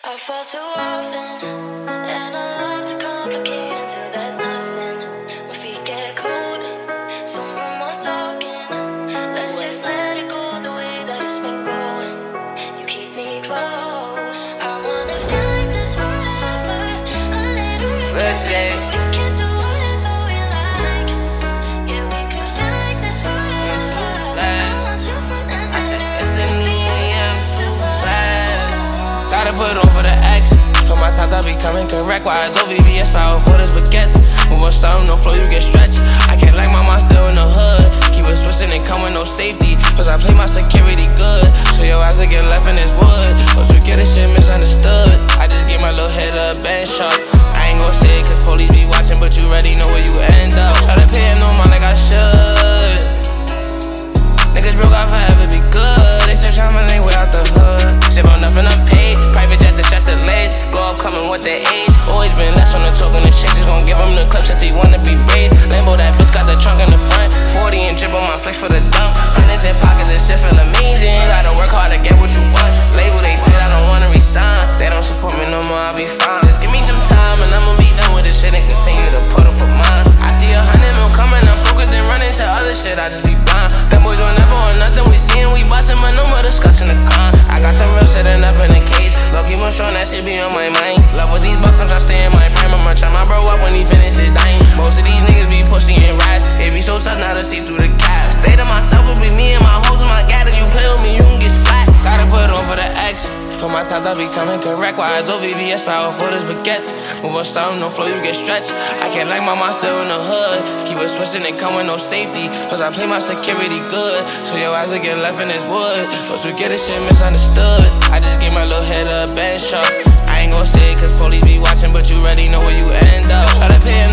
I fall too often, and I love to complicate until there's nothing. My feet get cold, so no more talking. Let's just let it go the way that it's been going. You keep me close. I wanna feel like this forever. A little regret, but we can do whatever we like. Yeah, we can feel like this forever. I want you for this. I said it's in me, I'm too fast. Gotta put on for the X. For my times I be coming correct. Why is OVVS foul for this baguettes? Move on something, no flow, you get stretched. I can't like my mind still in the hood. Keep it switching and come with no safety. Cause I play my security good. So your eyes will get left in this wood. Cause we get this shit misunderstood. I just gave my little head a bench truck. I ain't gon' say it cause police be watching, but you already know where you end up. Try to pay him no mind like I should. Niggas broke out forever be good. They still tryna make way out the hood. Shit on nothing unpaid. Private jet, the shots are laid. Glow up coming with the age. Always been less on the token. The shit just gon' give him the clip since he wanna be brave. Lambo, that bitch got the trunk in the front. 40 and drip on my flex for the dump. Hundreds in pockets, this shit feel amazing. Gotta work hard to get what you want. Label they said I don't wanna resign. They don't support me no more, I'll be fine. Just give me some time and I'ma be done with this shit and continue to put up for mine. I see 100 mil coming, I'm focused and running to other shit, I just be blind. Them boys don't never want nothing, we seein', we bustin', but no more discussing the con. I got some real sitting up in the cage. Love keep on showing that shit be on my mind. Love with these bucks, I'm tryna stay in my prime. I'ma try my bro up when he finishes dying. Most of these niggas be pushing and rise. It be so tough now to see through the cap. Stay to myself, it be me and my hoes and my gat. If you play with me, you can get splat. Gotta put on for the X. For my times I be coming correct. Why is OVVS foul for this baguettes? Move on something, no flow, you get stretched. I can't like my mind still in the hood. Keep it switching and come with no safety. Cause I play my security good. So your eyes will get left in this wood. Cause we get this shit misunderstood. I just gave my little head a bench truck. I ain't gon' say it cause police be watching, but you already know where you end up. Try to pay him